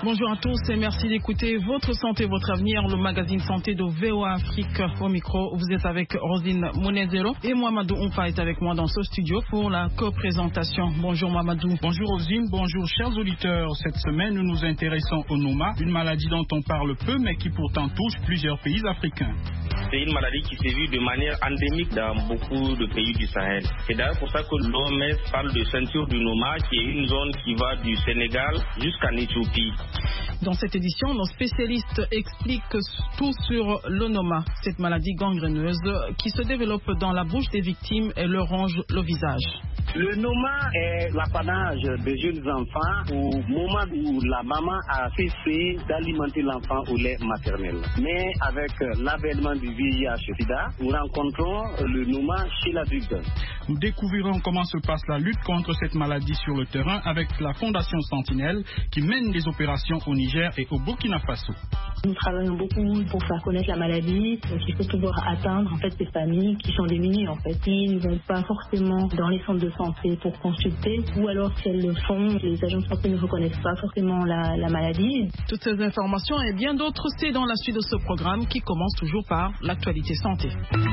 Bonjour à tous et merci d'écouter Votre Santé, Votre Avenir, le magazine santé de VOA Afrique. Au micro, vous êtes avec Rosine Monezero et Mohamedou Omfa est avec moi dans ce studio pour la co-présentation. Bonjour Mohamedou. Bonjour Rosine, bonjour chers auditeurs. Cette semaine, nous nous intéressons au Noma, une maladie dont on parle peu mais qui pourtant touche plusieurs pays africains. C'est une maladie qui sévit de manière endémique dans beaucoup de pays du Sahel. C'est d'ailleurs pour ça que l'OMS parle de ceinture du Noma, qui est une zone qui va du Sénégal jusqu'en Éthiopie. Dans cette édition, nos spécialistes expliquent tout sur le Noma, cette maladie gangréneuse qui se développe dans la bouche des victimes et leur ronge le visage. Le Noma est l'apanage des jeunes enfants au moment où la maman a cessé d'alimenter l'enfant au lait maternel. Mais avec l'avènement du VIH-Sida, nous rencontrons le Noma chez l'adulte. Nous découvrirons comment se passe la lutte contre cette maladie sur le terrain avec la Fondation Sentinelle qui mène des opérations au Niger et au Burkina Faso. Nous travaillons beaucoup pour faire connaître la maladie, donc il faut pouvoir atteindre ces familles qui sont démunies qui ne vont pas forcément dans les centres de santé pour consulter, ou alors si elles le font, les agents de santé ne reconnaissent pas forcément la maladie. Toutes ces informations et bien d'autres, c'est dans la suite de ce programme qui commence toujours par l'actualité santé.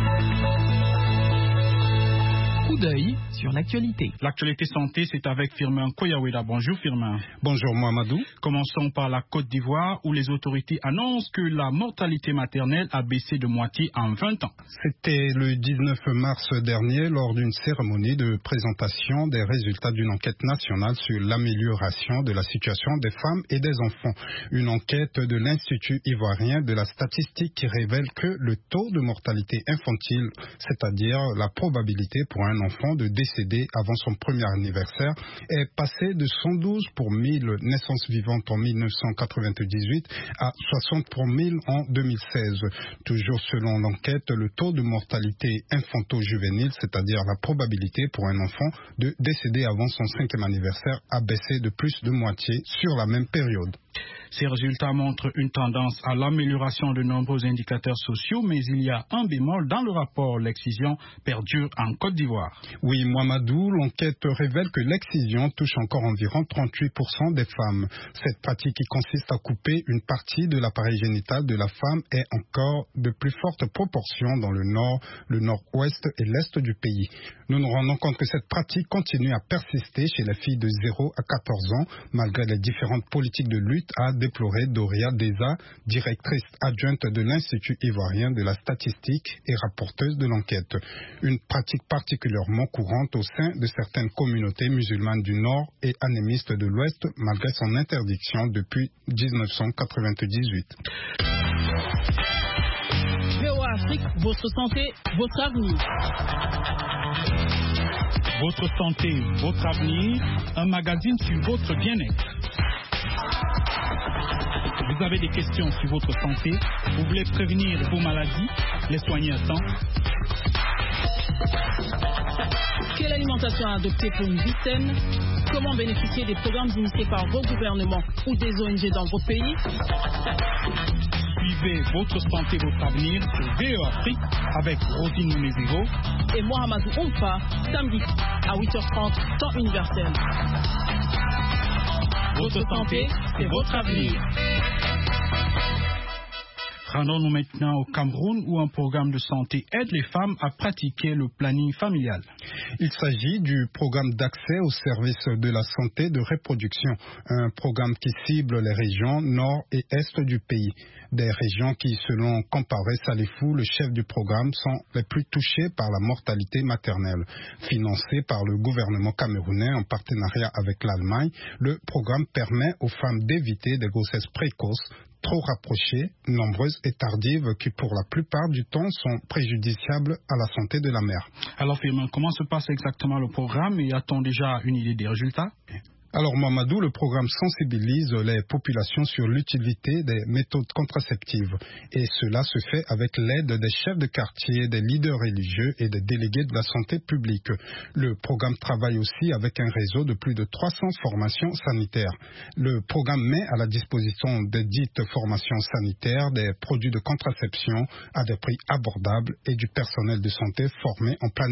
Coup d'œil sur l'actualité. L'actualité santé, c'est avec Firmin Koyaweda. Bonjour Firmin. Bonjour Mohamedou. Commençons par la Côte d'Ivoire où les autorités annoncent que la mortalité maternelle a baissé de moitié en 20 ans. C'était le 19 mars dernier lors d'une cérémonie de présentation des résultats d'une enquête nationale sur l'amélioration de la situation des femmes et des enfants. Une enquête de l'Institut ivoirien de la statistique qui révèle que le taux de mortalité infantile, c'est-à-dire la probabilité pour un enfant de décéder avant son premier anniversaire, est passé de 112 pour 1000 naissances vivantes en 1998 à 60 pour 1000 en 2016. Toujours selon l'enquête, le taux de mortalité infanto-juvénile, c'est-à-dire la probabilité pour un enfant de décéder avant son 5e anniversaire, a baissé de plus de moitié sur la même période. Ces résultats montrent une tendance à l'amélioration de nombreux indicateurs sociaux, mais il y a un bémol dans le rapport. L'excision perdure en Côte d'Ivoire. Oui, Mohamedou, l'enquête révèle que l'excision touche encore environ 38% des femmes. Cette pratique qui consiste à couper une partie de l'appareil génital de la femme est encore de plus fortes proportions dans le nord, le nord-ouest et l'est du pays. Nous nous rendons compte que cette pratique continue à persister chez les filles de 0 à 14 ans, malgré les différentes politiques de lutte, a déploré Doria Deza, directrice adjointe de l'Institut ivoirien de la statistique et rapporteuse de l'enquête. Une pratique particulièrement courante au sein de certaines communautés musulmanes du Nord et animistes de l'Ouest, malgré son interdiction depuis 1998. VOA Afrique, votre santé, votre avenir. Votre santé, votre avenir, un magazine sur votre bien-être. Vous avez des questions sur votre santé, vous voulez prévenir vos maladies, les soigner à temps. Quelle alimentation adopter pour une vie saine? Comment bénéficier des programmes initiés par vos gouvernements ou des ONG dans votre pays? Suivez Votre santé, votre avenir sur VOA Afrique avec Rosine Monezero et Mohamedou Omfa, samedi à 8h30, temps universel. Votre santé, c'est votre avenir. Rendons-nous maintenant au Cameroun où un programme de santé aide les femmes à pratiquer le planning familial. Il s'agit du programme d'accès aux services de la santé de reproduction, un programme qui cible les régions nord et est du pays. Des régions qui, selon Comparé Salifou, le chef du programme, sont les plus touchées par la mortalité maternelle. Financé par le gouvernement camerounais en partenariat avec l'Allemagne, le programme permet aux femmes d'éviter des grossesses précoces, trop rapprochées, nombreuses et tardives qui pour la plupart du temps sont préjudiciables à la santé de la mère. Alors Firmin, comment se passe exactement le programme et a-t-on déjà une idée des résultats? Alors Mohamedou, le programme sensibilise les populations sur l'utilité des méthodes contraceptives et cela se fait avec l'aide des chefs de quartier, des leaders religieux et des délégués de la santé publique. Le programme travaille aussi avec un réseau de plus de 300 formations sanitaires. Le programme met à la disposition des dites formations sanitaires des produits de contraception à des prix abordables et du personnel de santé formé en plein